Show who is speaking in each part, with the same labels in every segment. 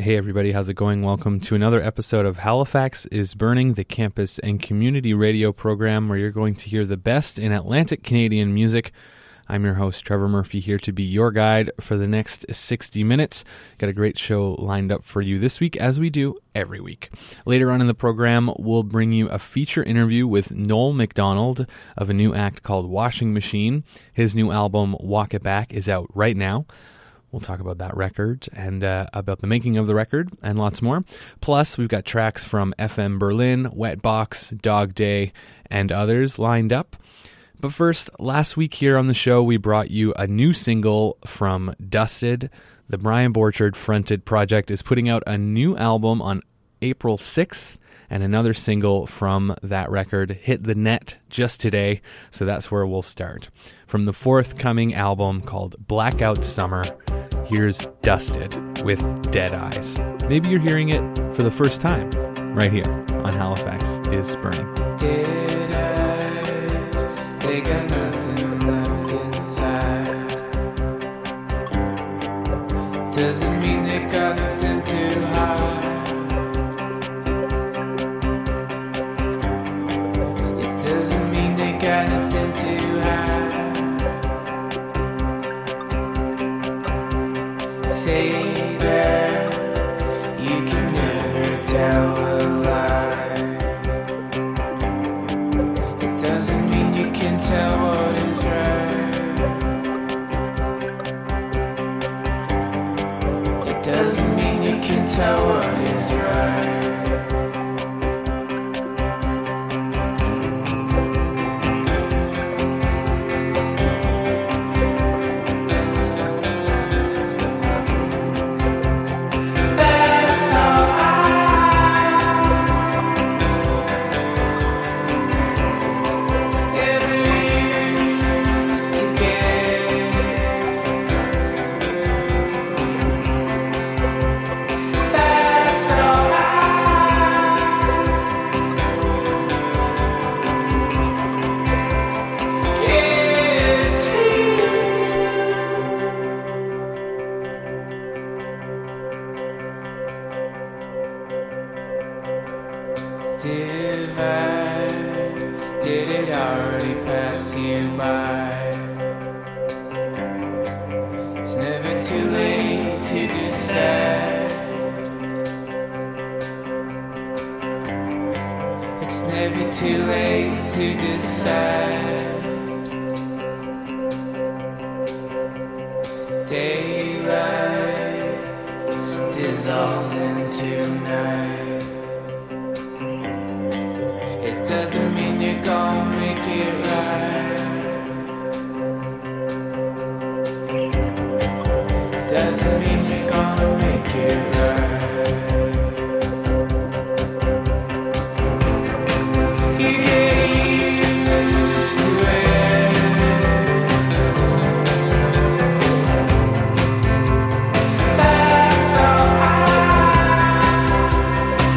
Speaker 1: Hey everybody, how's it going? Welcome to another episode of Halifax is Burning, the campus and community radio program where you're going to hear the best in Atlantic Canadian music. I'm your host, Trevor Murphy, here to be your guide for the next 60 minutes. Got a great show lined up for you this week, as we do every week. Later on in the program, we'll bring you a feature interview with Noel McDonald of a new act called Washing Machine. His new album, Walk It Back, is out right now. We'll talk about that record and about the making of the record and lots more. Plus, we've got tracks from FM Berlin, Wetbox, Dog Day, and others lined up. But first, last week here on the show, we brought you a new single from Dusted. The Brian Borchard fronted project is putting out a new album on April 6th, and another single from that record hit the net just today, so that's where we'll start. From the forthcoming album called Blackout Summer, here's Dusted with Dead Eyes. Maybe you're hearing it for the first time right here on Halifax is Burning.
Speaker 2: Dead eyes, they got nothing left inside. Doesn't mean they got nothing to hide. It doesn't mean they got nothing to hide. Say that you can never tell a lie. It doesn't mean you can tell what is right. It doesn't mean you can tell what is right. Did it already pass you by? It's never too late to decide. It's never too late to decide. Daylight dissolves into night. Doesn't mean you're gonna make it right. Doesn't mean you're gonna make it right. You get used to it. That's alright.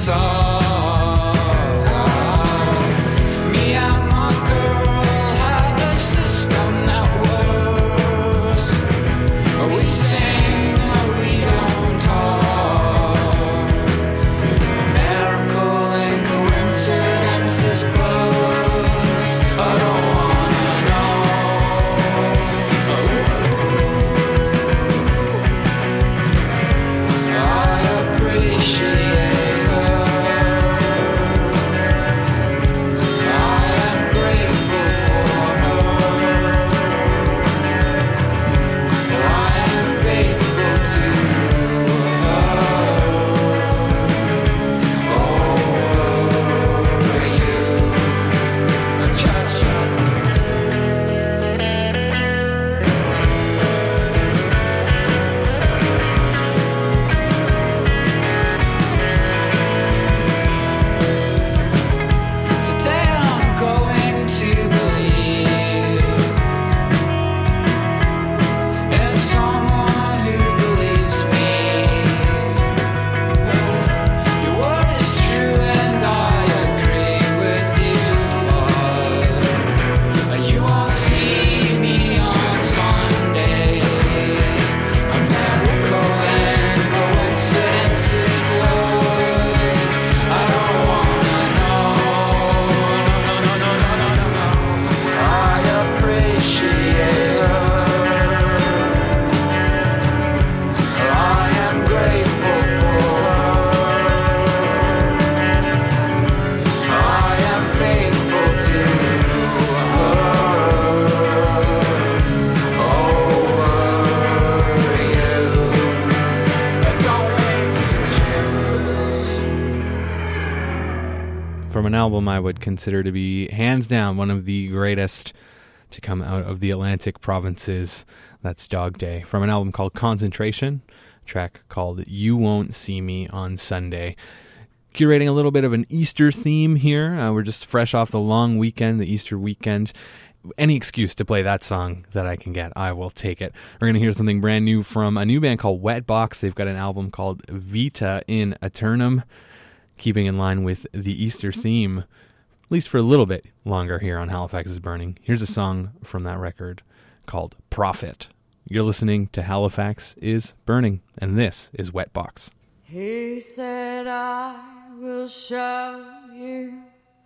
Speaker 1: From an album I would consider to be hands down one of the greatest to come out of the Atlantic provinces. That's Dog Day. From an album called Concentration, a track called You Won't See Me on Sunday. Curating a little bit of an Easter theme here. We're just fresh off the long weekend, the Easter weekend. Any excuse to play that song that I can get, I will take it. We're going to hear something brand new from a new band called Wetbox. They've got an album called Vita in Aeternum, keeping in line with the Easter theme, at least for a little bit longer here on Halifax is Burning. Here's a song from that record called Prophet. You're listening to Halifax is Burning, and this is Wetbox.
Speaker 3: He said, I will show you,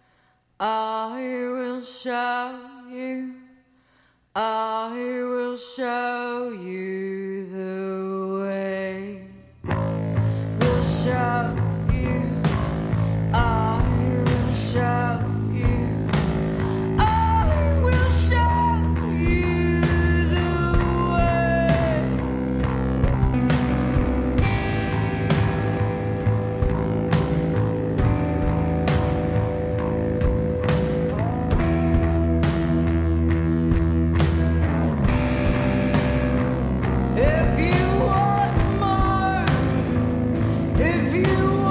Speaker 3: I will show you, I will show you the way. We'll show you, I will show you, I will show you the way. If you want more, if you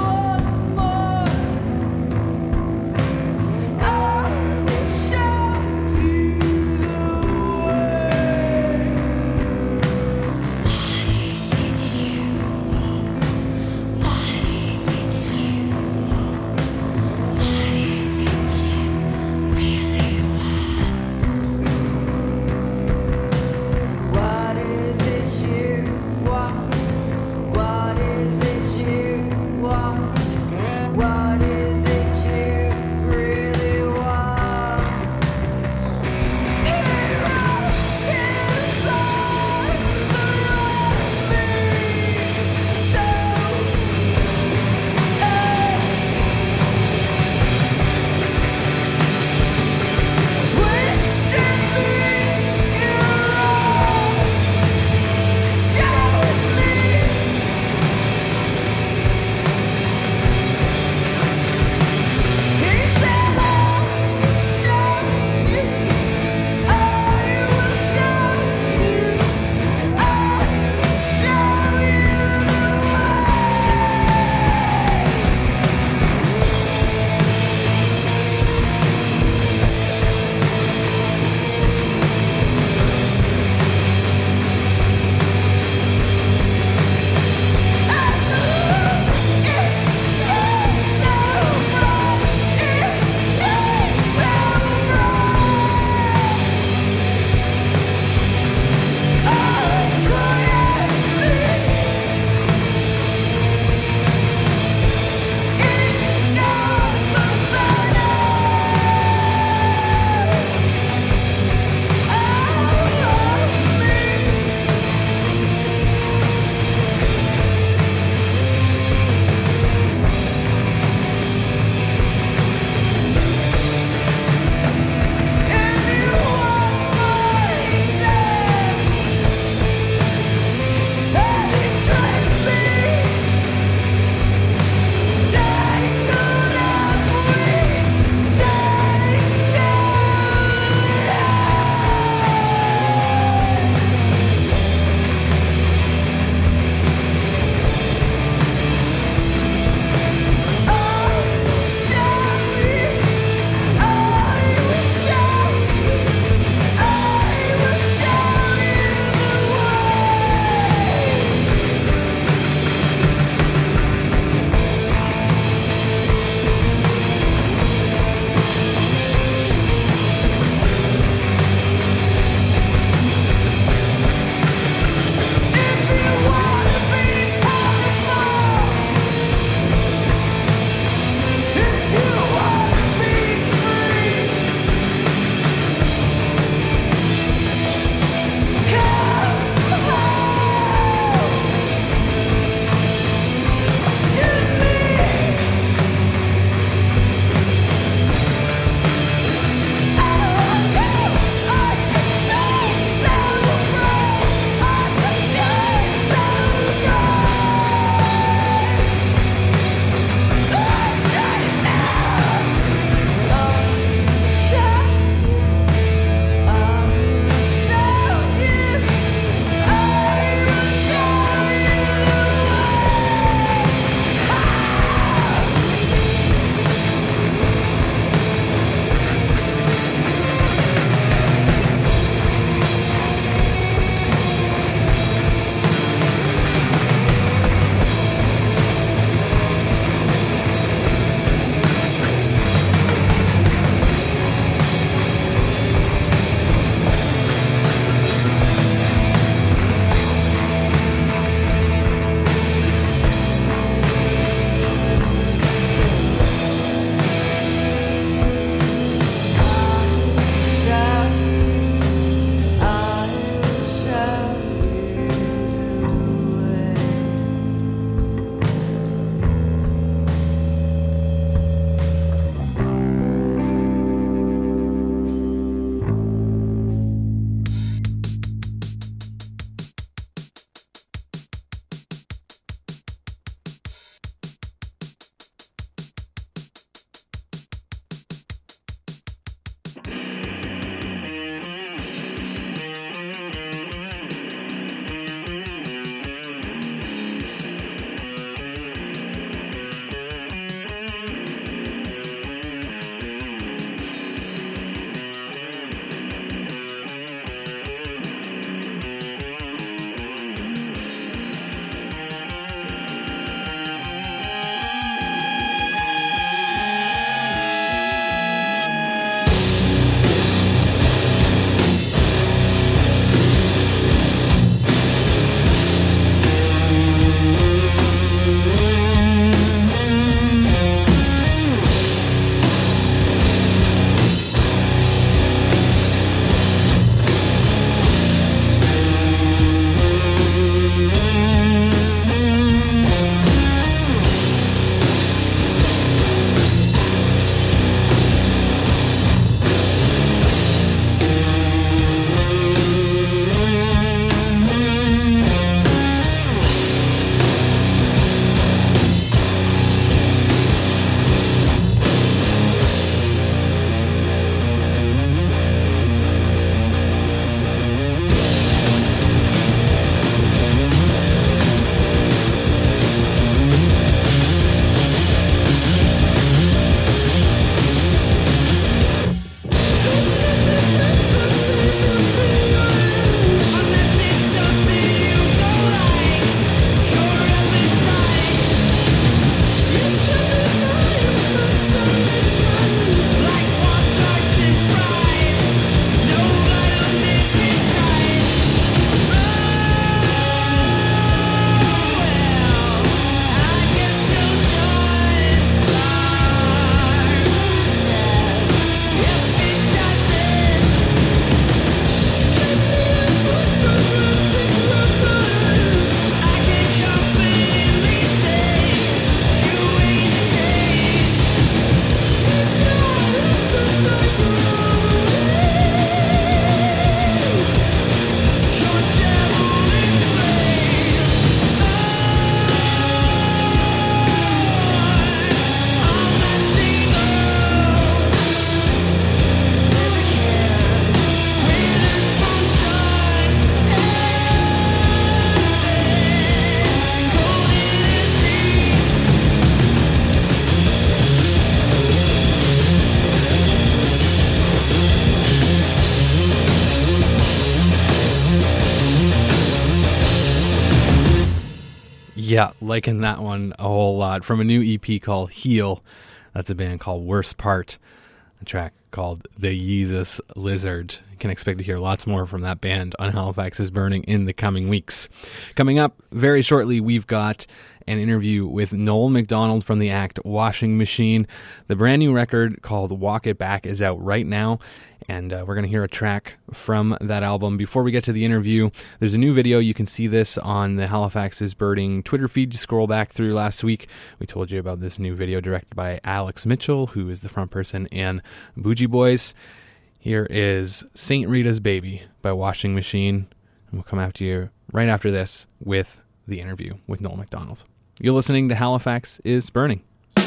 Speaker 1: Yeah, liking that one a whole lot. From a new EP called Heal, that's a band called Worst Part, a track called The Yeezus Lizard. You can expect to hear lots more from that band on Halifax is Burning in the coming weeks. Coming up very shortly, we've got an interview with Noel McDonald from the act Washing Machine. The brand new record called Walk It Back is out right now, and we're going to hear a track from that album. Before we get to the interview, there's a new video. You can see this on the Halifax is Burning Twitter feed. You scroll back through last week. We told you about this new video directed by Alex Mitchell, who is the front person in Bougie Boys. Here is St. Rita's Baby by Washing Machine, and we'll come after you right after this with the interview with Noel McDonald. You're listening to Halifax is Burning.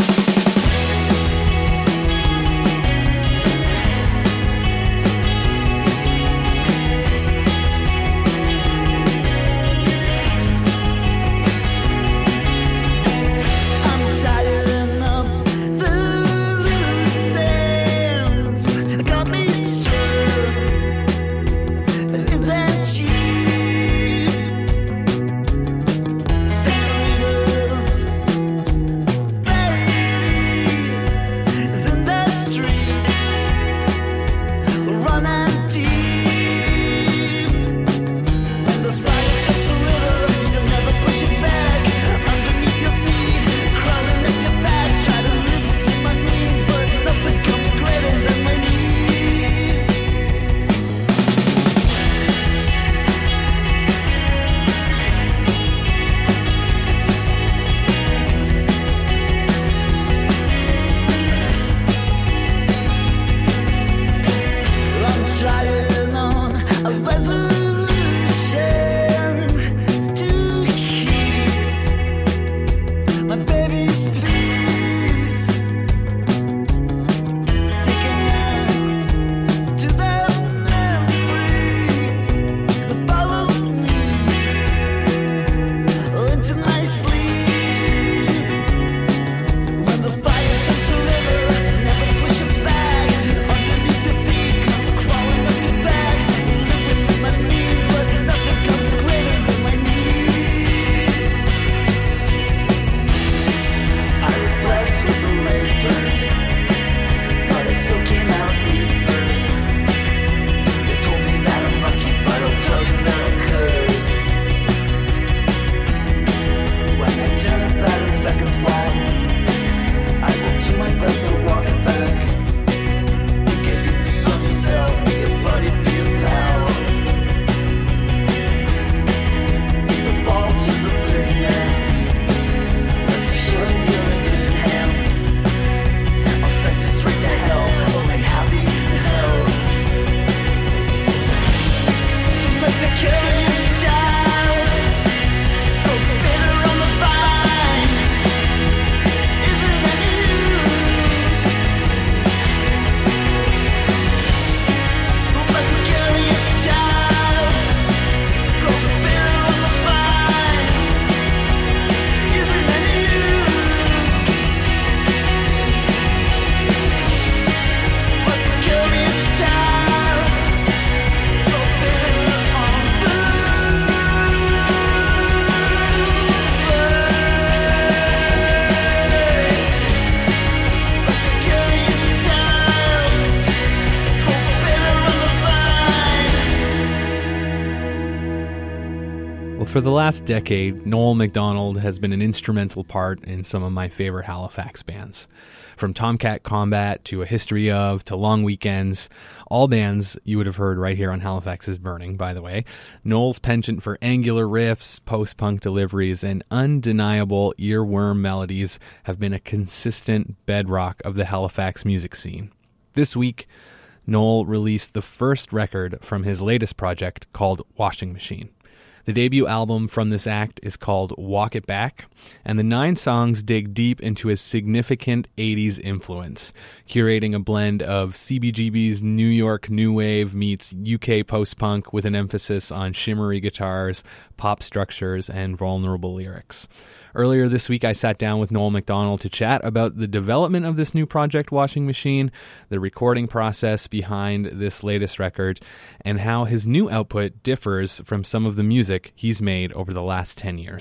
Speaker 1: For the last decade, Noel McDonald has been an instrumental part in some of my favorite Halifax bands. From Tomcat Combat to A History Of to Long Weekends, all bands you would have heard right here on Halifax is Burning, by the way. Noel's penchant for angular riffs, post-punk deliveries, and undeniable earworm melodies have been a consistent bedrock of the Halifax music scene. This week, Noel released the first record from his latest project called Washing Machine. The debut album from this act is called Walk It Back, and the 9 songs dig deep into his significant 80s influence, curating a blend of CBGB's New York New Wave meets UK post-punk with an emphasis on shimmery guitars, pop structures, and vulnerable lyrics. Earlier this week, I sat down with Noel McDonald to chat about the development of this new project, Washing Machine, the recording process behind this latest record, and how his new output differs from some of the music he's made over the last 10 years.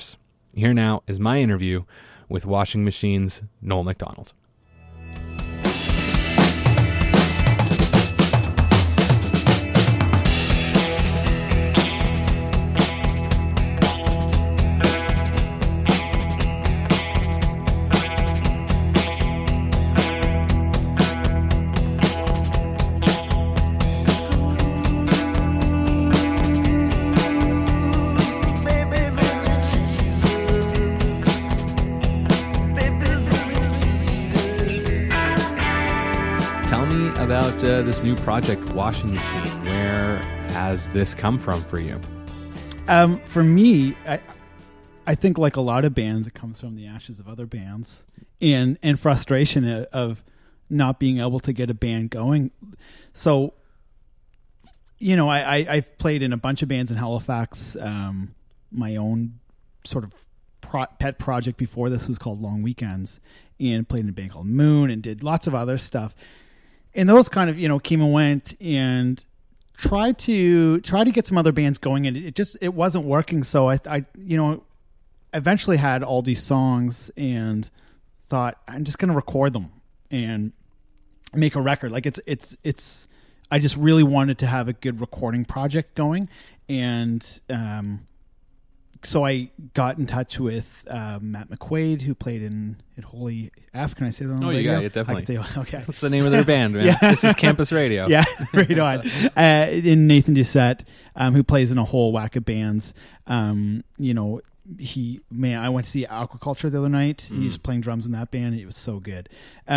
Speaker 1: Here now is my interview with Washing Machine's Noel McDonald. About this new project, Washing Machine. Where has this come from for you?
Speaker 4: For me, I think like a lot of bands, it comes from the ashes of other bands and frustration of not being able to get a band going. So, you know, I've played in a bunch of bands in Halifax. My own sort of pet project before this was called Long Weekends, and played in a band called Moon and did lots of other stuff. And those kind of, you know, came and went, and tried to get some other bands going, and it wasn't working. So I you know, eventually had all these songs and thought, I'm just going to record them and make a record. Like it's I just really wanted to have a good recording project going. And so I got in touch with Matt McQuaid, who played in Holy F. Can I say that on the radio?
Speaker 1: Yeah, definitely.
Speaker 4: I can say, okay.
Speaker 1: What's the name of their band, man?
Speaker 4: Yeah.
Speaker 1: This is Campus Radio.
Speaker 4: Yeah, right on. In Nathan Doucette, who plays in a whole whack of bands. You know, I went to see Aquaculture the other night. He was playing drums in that band. It was so good.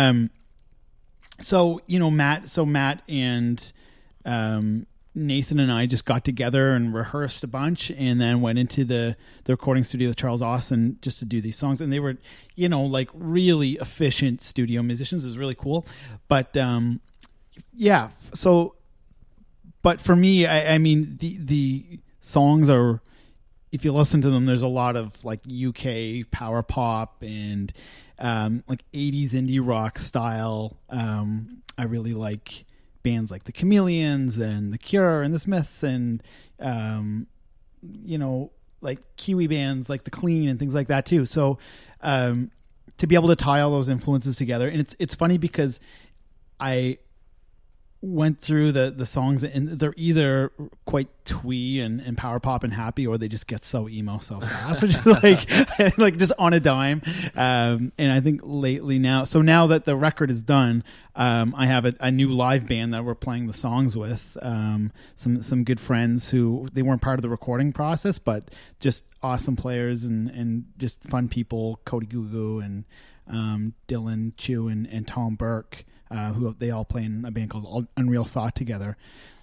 Speaker 4: So, you know, Matt and Nathan and I just got together and rehearsed a bunch, and then went into the recording studio with Charles Austin just to do these songs. And they were, you know, like really efficient studio musicians. It was really cool. But yeah, so, but for me, I mean, the songs are, if you listen to them, there's a lot of like UK power pop and like 80s indie rock style. I really like bands like the Chameleons and the Cure and the Smiths, and you know, like Kiwi bands like the Clean and things like that too. So to be able to tie all those influences together, and it's funny because I went through the songs, and they're either quite twee and power pop and happy, or they just get so emo so fast, which is like just on a dime. And I think lately now that the record is done, I have a new live band that we're playing the songs with. Some good friends who they weren't part of the recording process, but just awesome players and just fun people. Cody Gugu and Dylan Chu and Tom Burke. Who they all play in a band called Unreal Thought together.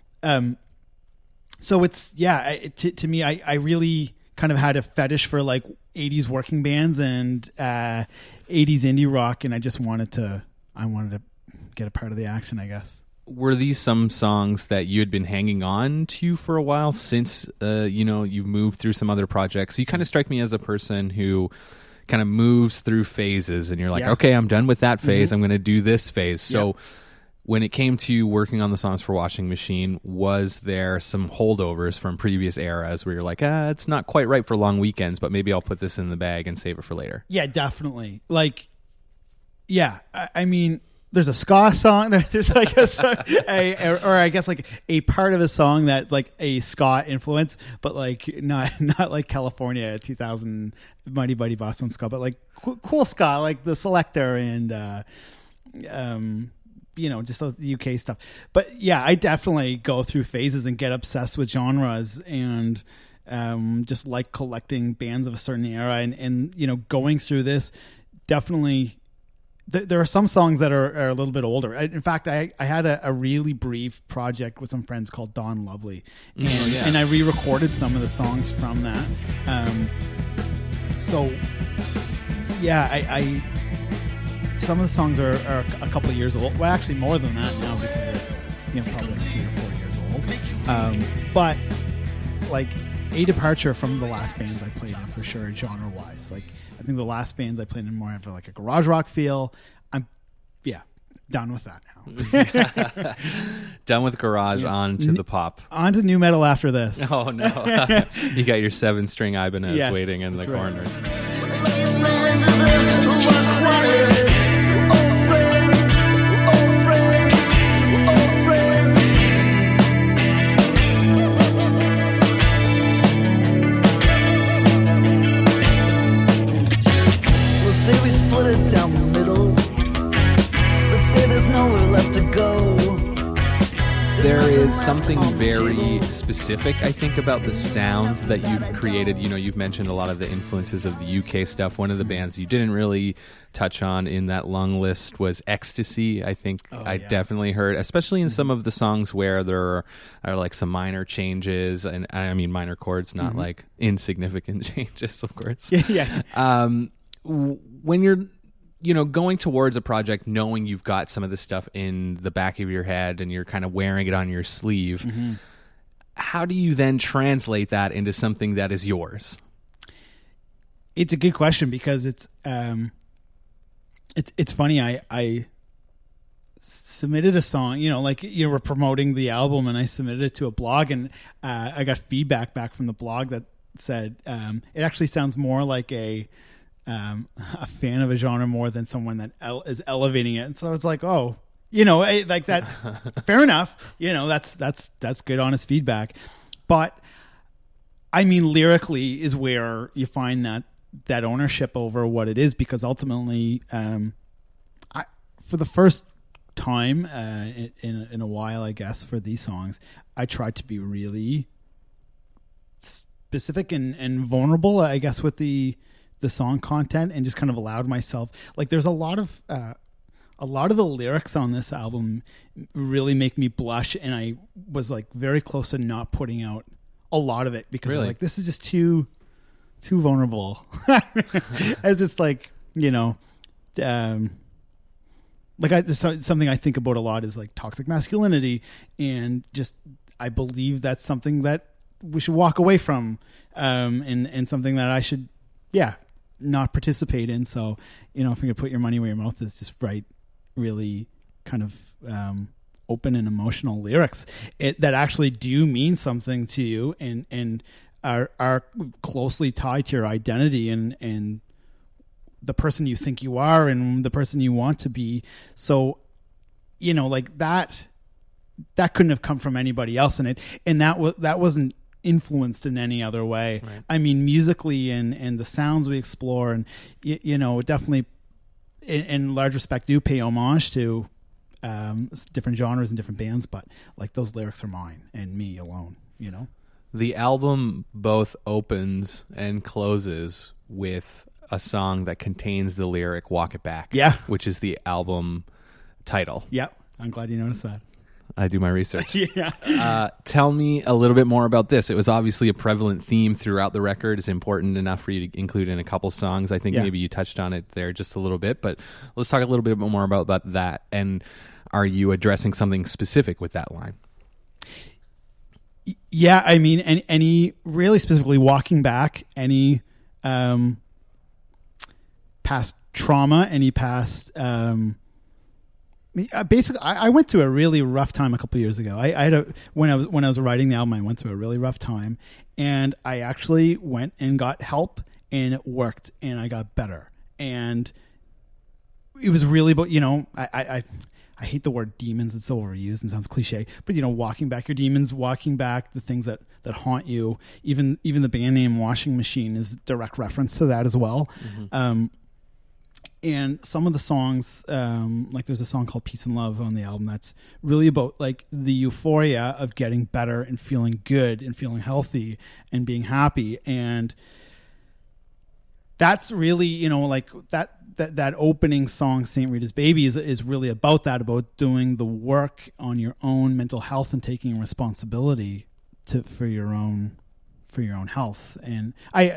Speaker 4: So it's, to me, I really kind of had a fetish for like 80s working bands and 80s indie rock, and I wanted to get a part of the action, I guess.
Speaker 1: Were these some songs that you had been hanging on to for a while since, you know, you've moved through some other projects? You kind of strike me as a person who kind of moves through phases, and you're like, okay, I'm done with that phase. I'm going to do this phase. So when it came to working on the songs for Washing Machine, was there some holdovers from previous eras where you're like, it's not quite right for Long Weekends, but maybe I'll put this in the bag and save it for later? Yeah,
Speaker 4: definitely. Like, I mean, there's a ska song. There's like a song, or I guess like a part of a song that's like a ska influence, but like not like California 2000 Mighty Mighty Boston ska, but like cool ska, like the Selector and you know, just those UK stuff. But yeah, I definitely go through phases and get obsessed with genres and just like collecting bands of a certain era, and you know, going through this definitely. There are some songs that are a little bit older. In fact, I had a really brief project with some friends called Dawn Lovely, and I re-recorded some of the songs from that. So, yeah, I some of the songs are a couple of years old. Well, actually, more than that now, because it's probably like 3 or 4 years old. But like a departure from the last bands I played in for sure, genre-wise. Like, I think the last bands I played in more have like a garage rock feel. done with that now.
Speaker 1: Done with garage, on to the pop.
Speaker 4: On to new metal after this.
Speaker 1: Oh no. You got your 7-string Ibanez waiting in the corners.
Speaker 5: Let's say we split it down the middle. Let's say there's nowhere left to go.
Speaker 1: There is something very specific, I think, about the sound that you've created. You know, you've mentioned a lot of the influences of the UK stuff. One of the bands you didn't really touch on in that long list was Ecstasy. I think definitely heard, especially in some of the songs where there are like some minor changes, and I mean minor chords, not like insignificant changes, of course. When you're going towards a project, knowing you've got some of this stuff in the back of your head and you're kind of wearing it on your sleeve, how do you then translate that into something that is yours?
Speaker 4: It's a good question because it's funny. I submitted a song, we're promoting the album, and I submitted it to a blog, and I got feedback back from the blog that said it actually sounds more like a fan of a genre more than someone that is elevating it. And so it's like, like that. Fair enough. That's good, honest feedback. But I mean, lyrically is where you find that ownership over what it is, because ultimately, for the first time in a while, I guess, for these songs, I tried to be really specific and vulnerable, I guess, with the song content, and just kind of allowed myself, like, there's a lot of the lyrics on this album really make me blush, and I was like very close to not putting out a lot of it because like, this is just too vulnerable. As it's like, something I think about a lot is like toxic masculinity, and just I believe that's something that we should walk away from, and something that I should not participate in. So, if you could put your money where your mouth is, just write really kind of open and emotional lyrics that actually do mean something to you, and are closely tied to your identity and the person you think you are and the person you want to be. So, like that couldn't have come from anybody else in it, and that wasn't influenced in any other way. Right. I mean, musically and the sounds we explore, and definitely in large respect do pay homage to different genres and different bands, but like those lyrics are mine and me alone.
Speaker 1: The album both opens and closes with a song that contains the lyric "Walk It Back," which is the album title.
Speaker 4: I'm glad you noticed that.
Speaker 1: I do my research. Tell me a little bit more about this. It was obviously a prevalent theme throughout the record. It's important enough for you to include in a couple songs. I think maybe you touched on it there just a little bit, but let's talk a little bit more about that. And are you addressing something specific with that line?
Speaker 4: Yeah, I mean, any really specifically walking back, any past trauma, any past... basically, I went through a really rough time a couple of years ago. I had when I was writing the album, I went through a really rough time, and I actually went and got help, and it worked, and I got better. And it was really about, I hate the word demons. It's so overused and sounds cliche, but walking back your demons, walking back the things that haunt you. Even the band name Washing Machine is direct reference to that as well. Mm-hmm. And some of the songs, like there's a song called Peace and Love on the album that's really about like the euphoria of getting better and feeling good and feeling healthy and being happy. And that's really, like that opening song, St. Rita's Baby, is really about that, about doing the work on your own mental health and taking responsibility for your own health. And I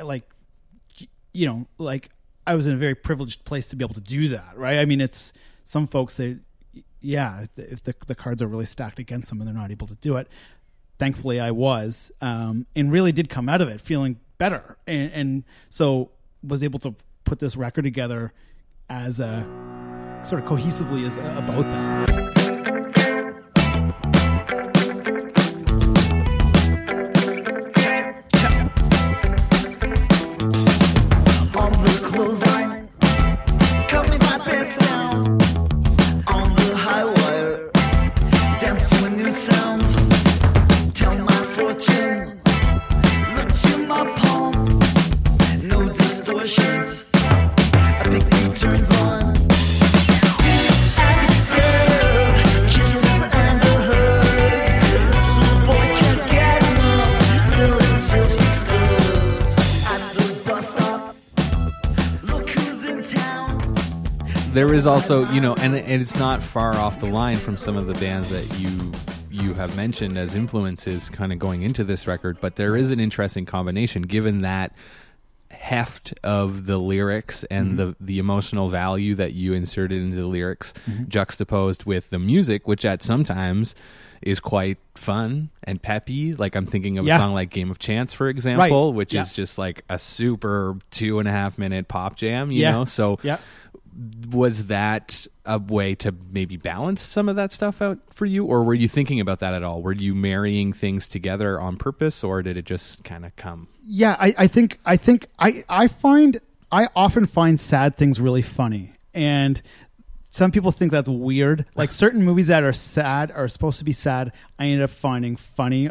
Speaker 4: I was in a very privileged place to be able to do that, right? I mean, it's some folks that, if the cards are really stacked against them and they're not able to do it. Thankfully, I was, and really did come out of it feeling better, and so was able to put this record together as a sort of cohesively is about that.
Speaker 1: There is also, and it's not far off the line from some of the bands that you have mentioned as influences kind of going into this record, but there is an interesting combination given that heft of the lyrics and the emotional value that you inserted into the lyrics juxtaposed with the music, which at sometimes is quite fun and peppy. Like I'm thinking of a song like Game of Chance, for example, which is just like a super 2.5 minute pop jam, you know? So was that a way to maybe balance some of that stuff out for you, or were you thinking about that at all? Were you marrying things together on purpose, or did it just kind of come?
Speaker 4: Yeah, I think I often find sad things really funny, and some people think that's weird. Like certain movies that are sad are supposed to be sad, I ended up finding funny.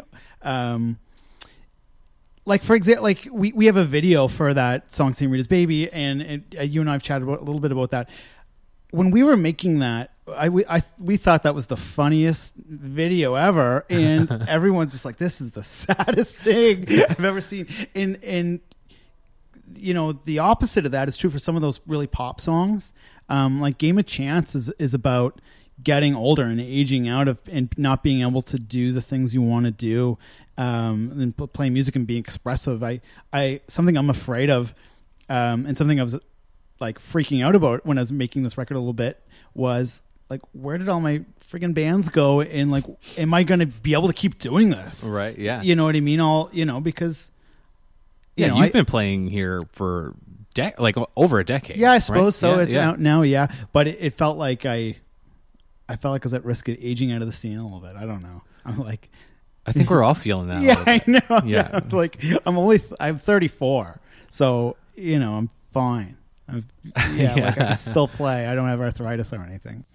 Speaker 4: Like for example, like we have a video for that song "St. Rita's Baby," and you and I have chatted a little bit about that. When we were making that, we thought that was the funniest video ever, and everyone's just like, "This is the saddest thing I've ever seen." And the opposite of that is true for some of those really pop songs. Like Game of Chance is about getting older and aging out of and not being able to do the things you want to do, and playing music and being expressive. I something I'm afraid of, and something I was like freaking out about when I was making this record a little bit was like, where did all my friggin' bands go? And like, am I going to be able to keep doing this?
Speaker 1: Right. Yeah.
Speaker 4: You know what I mean? Because
Speaker 1: you've been playing here for like over a decade.
Speaker 4: Yeah, I suppose
Speaker 1: right?
Speaker 4: so. Out now, yeah. But it felt like I felt like I was at risk of aging out of the scene a little bit. I don't know. I'm like,
Speaker 1: I think we're all feeling that.
Speaker 4: Yeah, I know.
Speaker 1: Yeah.
Speaker 4: Like I'm 34, so I'm fine. Like I can still play. I don't have arthritis or anything.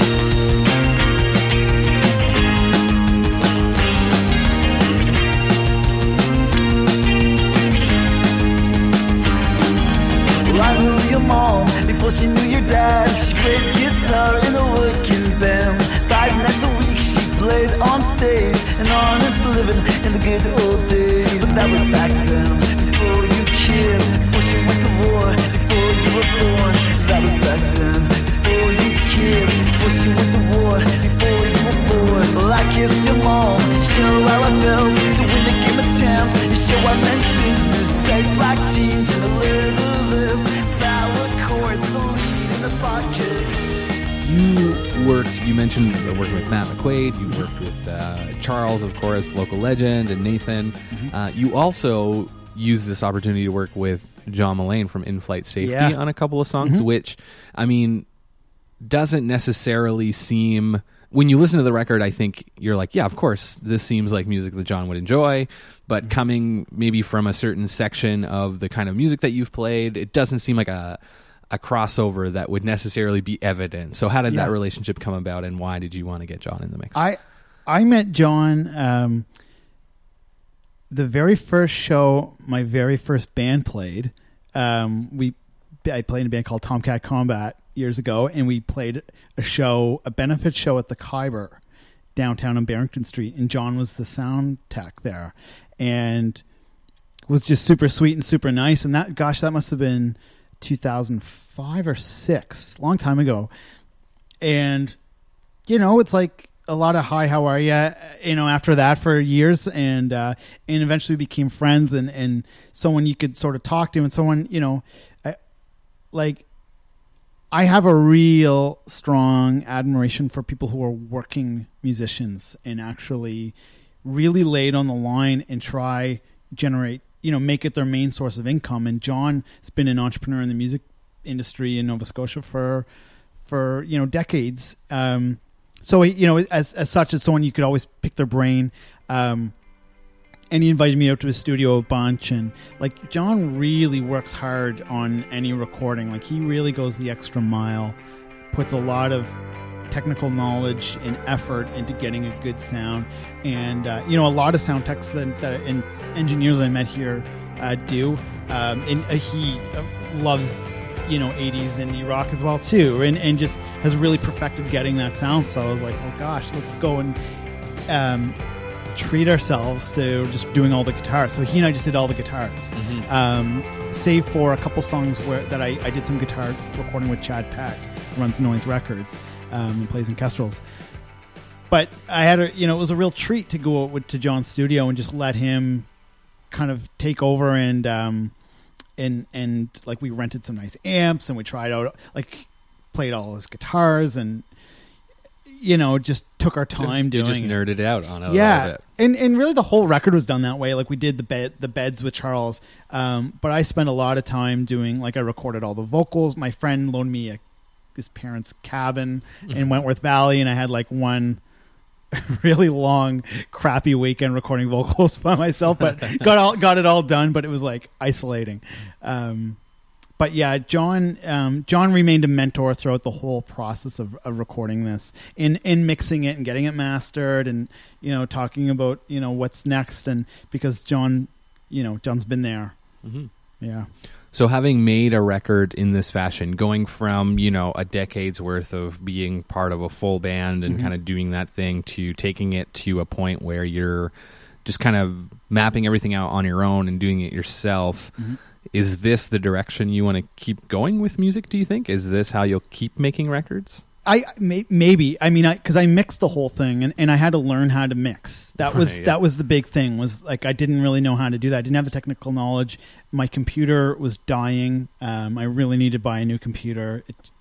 Speaker 5: Well, I knew your mom before she knew your dad. She played guitar in a working band. 5 nights a week she played on stage. An honest living in the good old days. But that was back then, before you kid, before she went to war, before you were born. That was back then, before you kid, before she went to war, before you were born. Well, I kissed your mom, show how I felt to win the Game of Champs. Show I meant business, tight black jeans and a little this. Flower chords, the lead in the pocket.
Speaker 1: You mentioned working with Matt McQuaid, you worked with Charles, of course, local legend, and Nathan. You also used this opportunity to work with John Mullane from In-Flight Safety on a couple of songs, which, I mean, doesn't necessarily seem... When you listen to the record, I think you're like, yeah, of course, this seems like music that John would enjoy, but coming maybe from a certain section of the kind of music that you've played, it doesn't seem like a crossover that would necessarily be evident. So how did that relationship come about, and why did you want to get John in the mix?
Speaker 4: I met John the very first show my very first band played. I played in a band called Tomcat Combat years ago, and we played a benefit show at the Khyber downtown on Barrington Street, and John was the sound tech there, and was just super sweet and super nice. And that must have been 2005 or 6, long time ago. And it's like a lot of hi, how are you? After that for years, and eventually we became friends, and someone you could sort of talk to, and someone I have a real strong admiration for people who are working musicians and actually really lay it on the line and try generate, make it their main source of income. And John has been an entrepreneur in the music industry in Nova Scotia for for decades. So as such, it's someone you could always pick their brain. And he invited me out to his studio a bunch, and like John really works hard on any recording. Like he really goes the extra mile, puts a lot of technical knowledge and effort into getting a good sound. And a lot of sound techs that and engineers I met here do. And he loves 80s indie rock as well too, and just has really perfected getting that sound. So I was like, oh gosh, let's go and treat ourselves to just doing all the guitars. So he and I just did all the guitars, save for a couple songs that I did some guitar recording with Chad Peck, who runs Noise Records, and plays in Kestrels. But I had it was a real treat to go to John's studio and just let him kind of take over, and like we rented some nice amps and we tried out, like played all his guitars, and just took our time doing it.
Speaker 1: You just nerded out on it a
Speaker 4: little
Speaker 1: bit.
Speaker 4: And really the whole record was done that way. Like we did the beds with Charles, but I spent a lot of time doing, like I recorded all the vocals. My friend loaned me his parents' cabin in Wentworth Valley, and I had like one really long crappy weekend recording vocals by myself, but got it all done. But it was like isolating. But yeah, John remained a mentor throughout the whole process of recording this, in mixing it and getting it mastered, and talking about what's next, and because John's been there.
Speaker 1: Mm-hmm.
Speaker 4: Yeah.
Speaker 1: So having made a record in this fashion, going from a decade's worth of being part of a full band and kind of doing that thing, to taking it to a point where you're just kind of mapping everything out on your own and doing it yourself. Mm-hmm. Is this the direction you want to keep going with music, do you think? Is this how you'll keep making records?
Speaker 4: Maybe. I mean, because I mixed the whole thing, and I had to learn how to mix. That was the big thing, was like I didn't really know how to do that. I didn't have the technical knowledge. My computer was dying. I really needed to buy a new computer.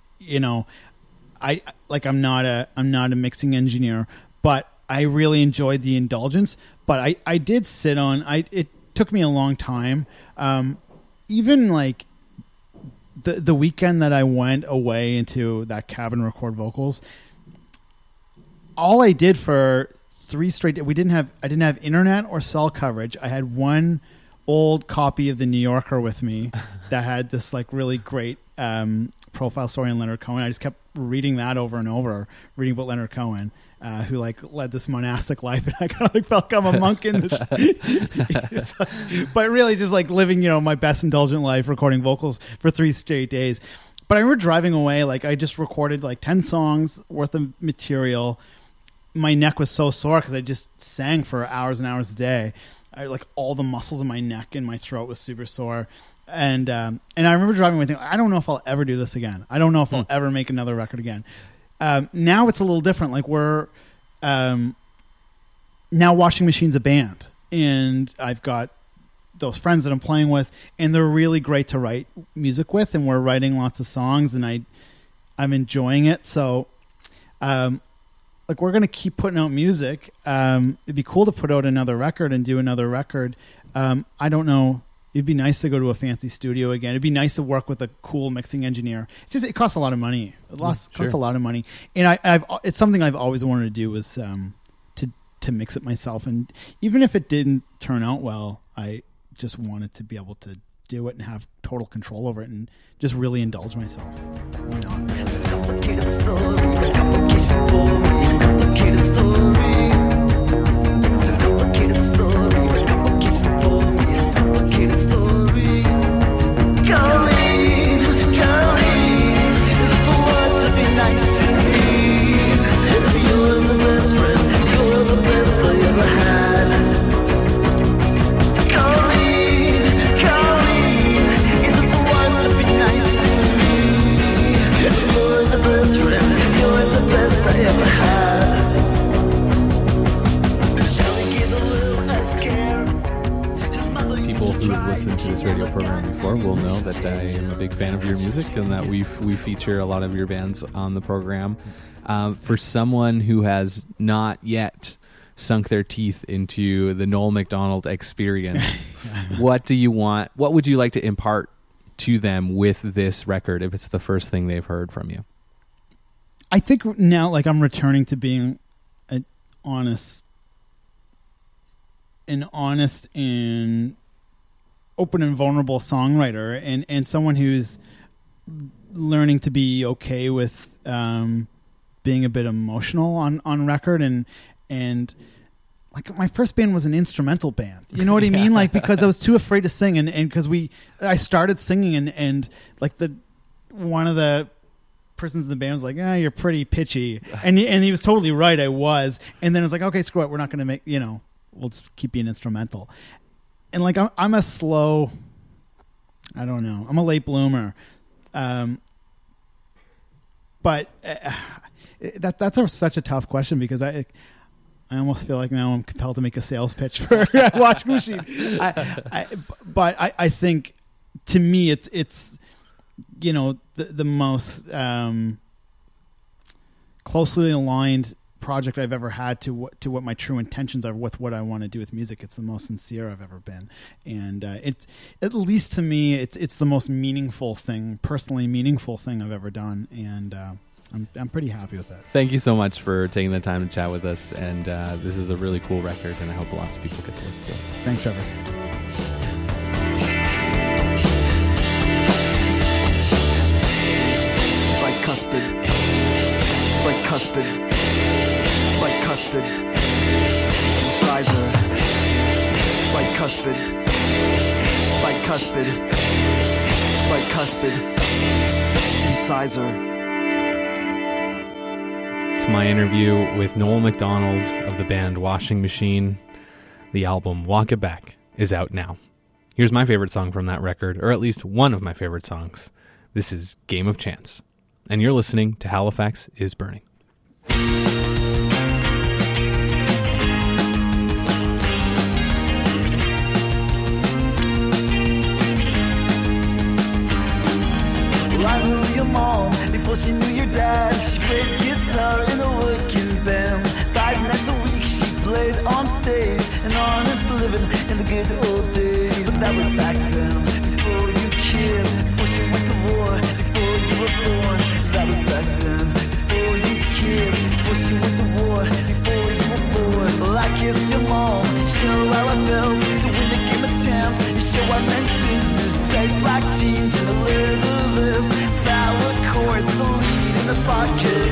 Speaker 4: I'm not a mixing engineer, but I really enjoyed the indulgence. But I did sit on. It took me a long time. Even like the weekend that I went away into that cabin record vocals, all I did for 3 straight days, I didn't have internet or cell coverage. I had one old copy of the New Yorker with me that had this like really great profile story on Leonard Cohen. I just kept reading that over and over, reading about Leonard Cohen. Who like led this monastic life, and I kind of like felt like I'm a monk in this. But really just like living, my best indulgent life, recording vocals for 3 straight days. But I remember driving away, like I just recorded like 10 songs worth of material. My neck was so sore because I just sang for hours and hours a day. Like all the muscles in my neck and my throat was super sore. And I remember driving away thinking, I don't know if I'll ever do this again. I don't know if I'll ever make another record again. Now it's a little different. Like we're now Washing Machine's a band, and I've got those friends that I'm playing with, and they're really great to write music with, and we're writing lots of songs, and I'm enjoying it. So like we're gonna keep putting out music. It'd be cool to put out another record and do another record. I don't know. It'd be nice to go to a fancy studio again. It'd be nice to work with a cool mixing engineer. It costs a lot of money. Costs a lot of money, and it's something I've always wanted to do, was to mix it myself. And even if it didn't turn out well, I just wanted to be able to do it and have total control over it and just really indulge myself. Why not?
Speaker 5: It's a complicated story. A complicated story. A complicated story. It's a complicated story. A complicated story. Complicated story. Colleen, is it for what to be nice to me? If you're the best friend, you're the best I ever had. Colleen, is it for what to be nice to me? If you're the best friend, you're the best I ever had. Shall we give a little less care?
Speaker 1: People who have listened to this radio program before will know that I am a big fan of your music, and that we feature a lot of your bands on the program. For someone who has not yet sunk their teeth into the Noel McDonald experience, what do you want? What would you like to impart to them with this record if it's the first thing they've heard from you?
Speaker 4: I think now, like, I'm returning to being an honest and open and vulnerable songwriter, and someone who's learning to be okay with being a bit emotional on record, and like my first band was an instrumental band. You know what I mean? Like, because I was too afraid to sing, and because I started singing, and like one of the persons in the band was like, you're pretty pitchy, and he was totally right. I was, and then I was like, okay, screw it, we're not going to make, we'll just keep being instrumental. And like I'm a slow, I don't know, I'm a late bloomer, but that's such a tough question, because I almost feel like now I'm compelled to make a sales pitch for Washing Machine. But I think, to me, it's the most closely aligned project I've ever had to what my true intentions are with what I want to do with music. It's the most sincere I've ever been, and it's, at least to me, it's the most personally meaningful thing I've ever done, and I'm pretty happy with that.
Speaker 1: Thank you so much for taking the time to chat with us, and this is a really cool record, and I hope lots of people get to listen to it.
Speaker 4: Thanks, Trevor.
Speaker 5: Bicuspid, incisor, bicuspid, incisor.
Speaker 1: It's my interview with Noel McDonald of the band Washing Machine. The album Walk It Back is out now. Here's my favorite song from that record, or at least one of my favorite songs. This is Game of Chance, and you're listening to Halifax is Burning.
Speaker 5: I knew your mom before she knew your dad. She played guitar in a working band. 5 nights a week she played on stage. An honest living in the good old days. But that was back then, before you kid, before she went to war, before you were born. That was back then, before you kid, before she went to war, before you were born. Well, I kissed your mom, show how I felt to win the game of champs. Show I meant business, tight black jeans and a leather vest. Power chords, the lead in the pocket.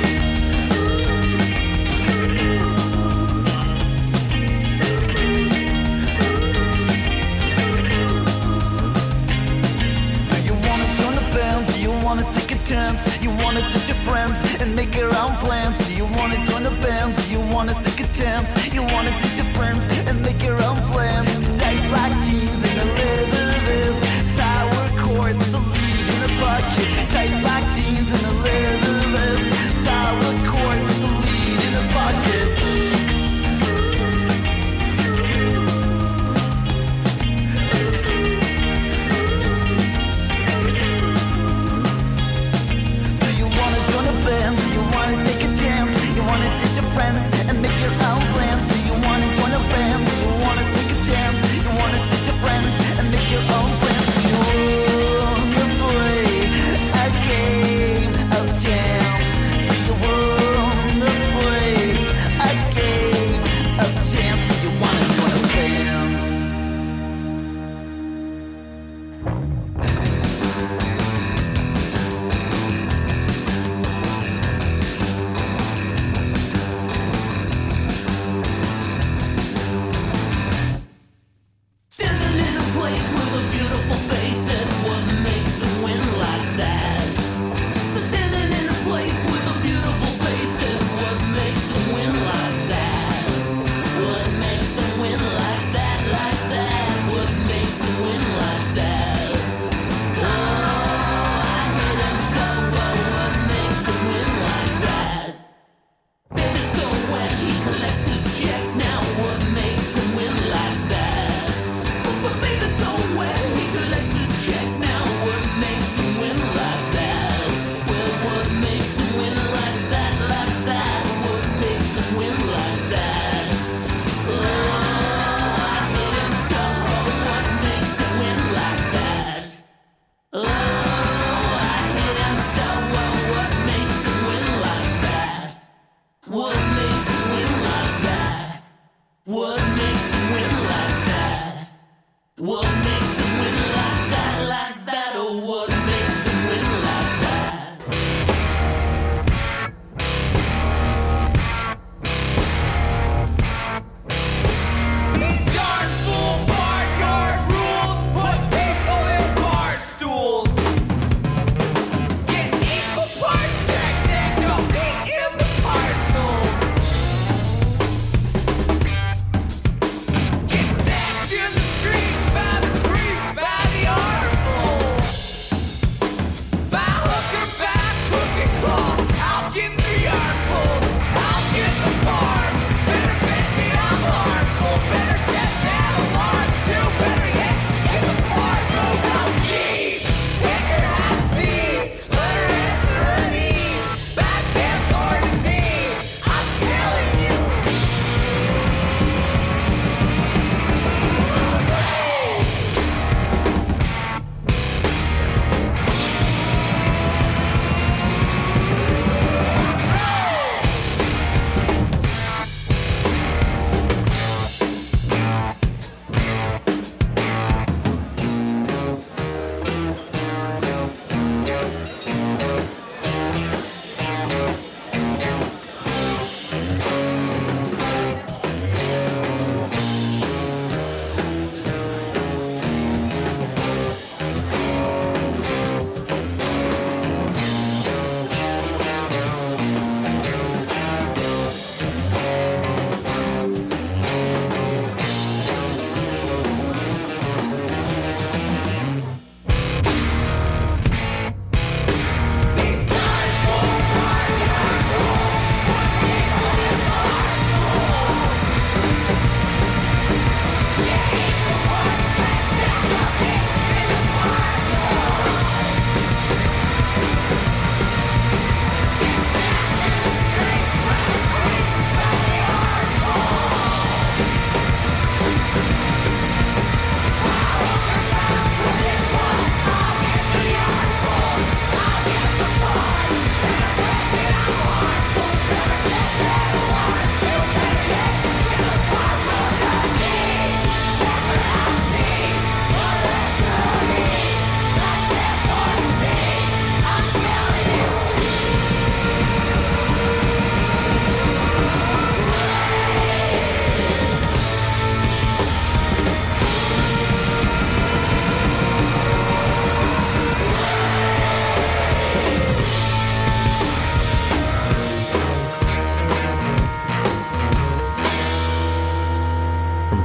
Speaker 5: You wanna join a band? Do you wanna take a chance? You wanna teach your friends and make your own plans? Do you wanna join a band? Do you wanna take a chance? You wanna teach your friends and make your own plans? Tight black jeans and a leather vest. Power chords, the lead in the pocket. Tight black jeans and a leather vest. Power chords, the lead in the pocket. Do you wanna join a band? Do you wanna take a chance? You wanna teach your friends and make your own plans? Do you wanna join a band? Do you wanna take a chance? You wanna teach your friends and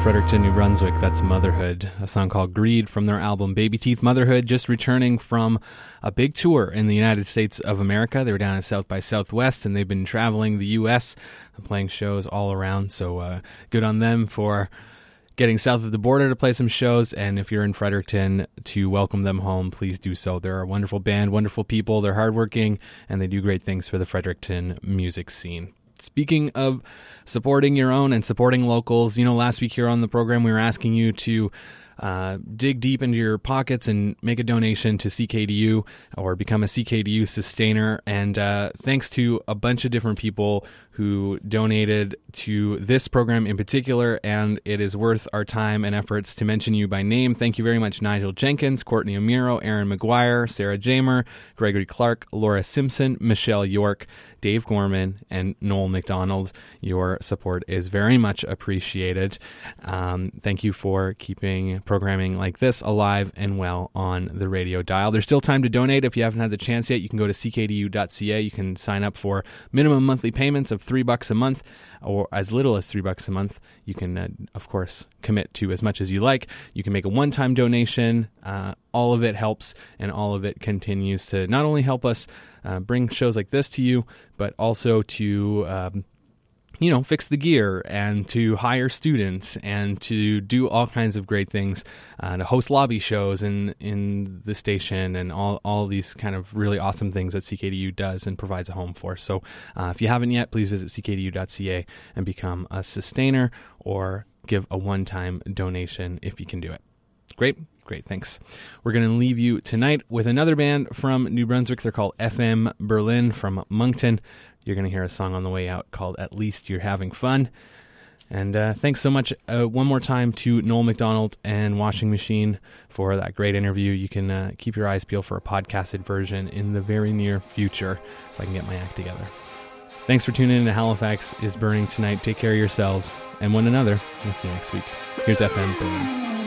Speaker 1: Fredericton, New Brunswick. That's Motherhood, a song called Greed from their album Baby Teeth. Motherhood just returning from a big tour in the United States of America. They were down at South by Southwest, and they've been traveling the U.S. and playing shows all around. So good on them for getting south of the border to play some shows. And if you're in Fredericton, to welcome them home, please do so. They're a wonderful band, wonderful people. They're hardworking, and they do great things for the Fredericton music scene. Speaking of supporting your own and supporting locals, last week here on the program, we were asking you to dig deep into your pockets and make a donation to CKDU or become a CKDU sustainer. And thanks to a bunch of different people who donated to this program in particular, and it is worth our time and efforts to mention you by name. Thank you very much, Nigel Jenkins, Courtney Amiro, Aaron McGuire, Sarah Jamer, Gregory Clark, Laura Simpson, Michelle York, Dave Gorman, and Noel McDonald. Your support is very much appreciated. Thank you for keeping programming like this alive and well on the radio dial. There's still time to donate. If you haven't had the chance yet, you can go to ckdu.ca. You can sign up for minimum monthly payments of $3 a month, or as little as $3 a month. You can, of course, commit to as much as you like. You can make a one-time donation. All of it helps, and all of it continues to not only help us bring shows like this to you, but also to fix the gear and to hire students and to do all kinds of great things, to host lobby shows in the station, and all these kind of really awesome things that CKDU does and provides a home for. So if you haven't yet, please visit ckdu.ca and become a sustainer or give a one-time donation if you can do it. Great, thanks. We're going to leave you tonight with another band from New Brunswick. They're called FM Berlin from Moncton. You're going to hear a song on the way out called At Least You're Having Fun. And thanks so much one more time to Noel McDonald and Washing Machine for that great interview. You can keep your eyes peeled for a podcasted version in the very near future if I can get my act together. Thanks for tuning in to Halifax is Burning tonight. Take care of yourselves and one another. We'll see you next week. Here's FM Berlin.